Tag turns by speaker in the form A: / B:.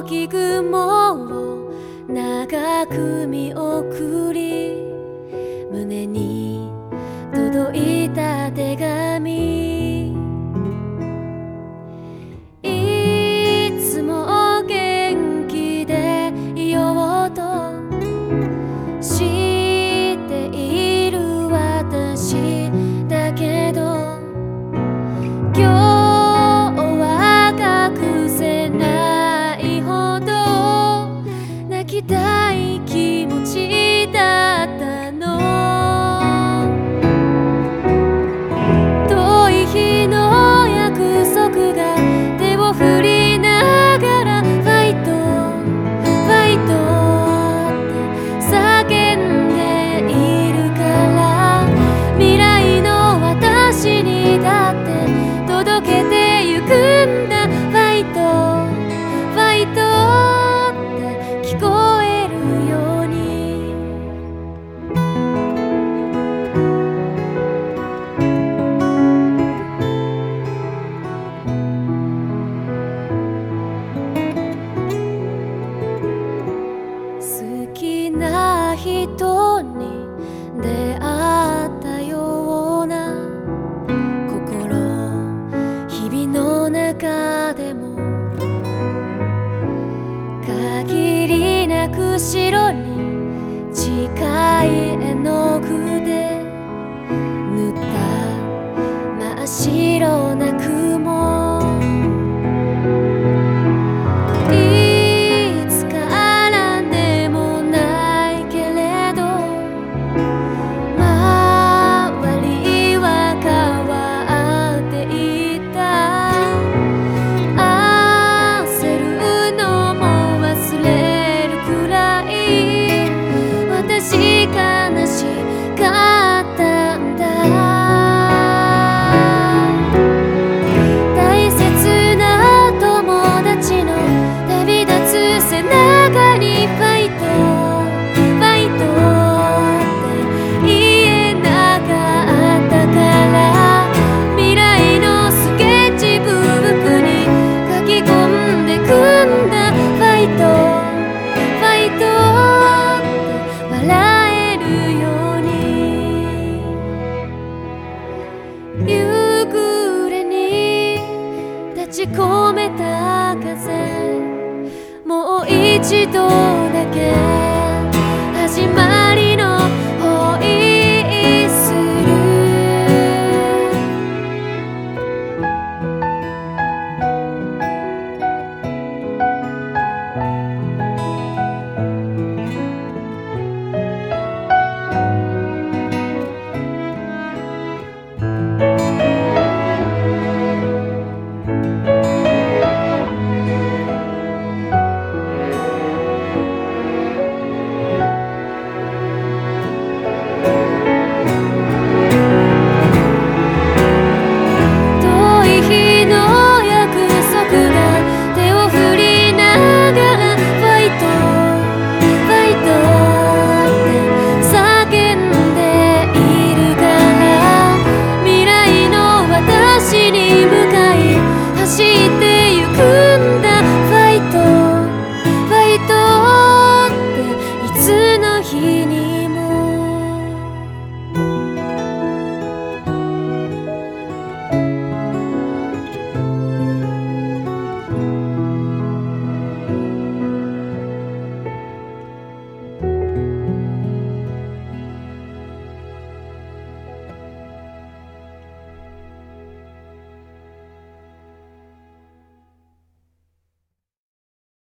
A: 大きくもを長く見送り、胸に届いた手紙、いつも元気でいようとしている私だけど、今日は隠せないほど泣きたい気持ちだったの。遠い日の約束が手を振りながらファイトファイトって叫んでいるから、未来の私にだって届けてゆくんだ。ファイトファイトって聞こえるように。好きな人に出会ったような心、日々の中でも限りなく白に近い絵の具で塗った真っ白な雲、いつからでもないけれど周りは変わっていった。焦るのも忘れるくらい私悲しかったんだ。大切な友達の旅立つ背中にファイトファイトって言えなかったから、未来のスケッチブックに書き込んでくんだ。ファイトファイトって笑えるように。夕暮れに立ち込めた風、もう一度だけ